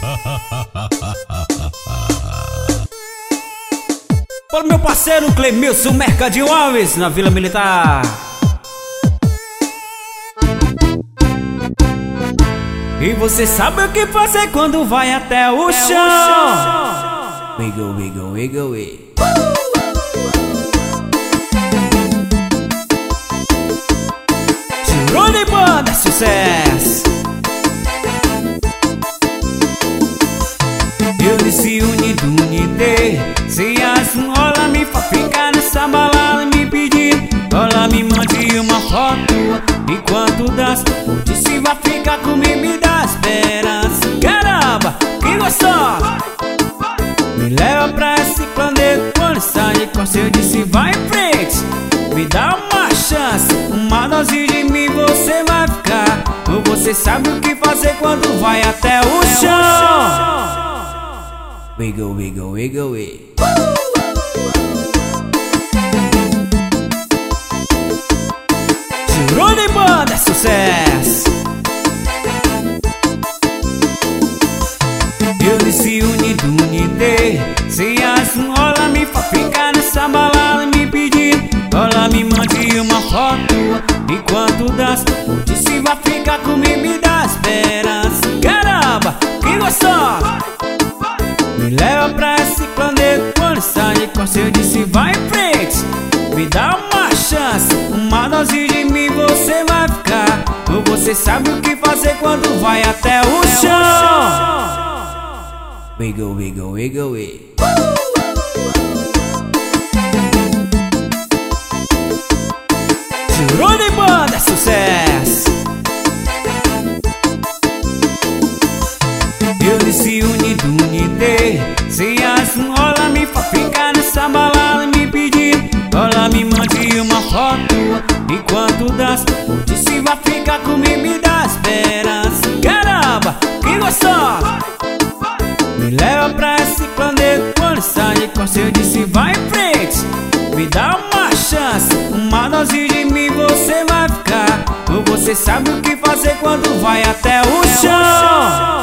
Para o meu parceiro Clemilson Mercadinho Alves, na Vila Militar. E você sabe o que fazer quando vai até o chão. Wiggle, wiggle, wiggle, wiggle. Tirou de banda, sucesso. Eu disse unido, unidei. Se as rola me fa ficar nessa balada me pedir, rola me mande uma foto enquanto dança. Eu disse vai ficar comigo, me dá esperança. Caramba, que gostosa. Me leva pra esse planeta, quando sai de costa eu disse vai em frente. Me dá uma chance, uma dose de mim você vai ficar. Ou você sabe o que fazer quando vai até o chão. Wiggle, wiggle, wiggle, wiggle. Tirou de banda, sucesso. Eu disse unido, unidei. Se as rola me fa ficar nessa balada me pedir, rola me mande uma foto enquanto dança. Eu disse vai ficar comigo, me dá esperança. Caramba, que gostosa. Me leva pra esse planeta, quando sai de costa eu disse vai em frente. Me dá uma chance, uma dose de mim você vai ficar. Ou você sabe o que fazer quando vai até o chão. Wiggle, wiggle, wiggle, wiggle. Tirou de banda, sucesso. Eu disse unido, unidei. Se as rola me fa ficar nessa balada me pedir, rola me mande uma foto enquanto dança. Eu disse vai ficar comigo, me dá esperança. Caramba, que gostosa. Me leva pra esse planeta, quando sai de costa eu disse vai em frente. Me dá uma chance, uma dose de mim você vai ficar. Ou você sabe o que fazer quando vai até o chão.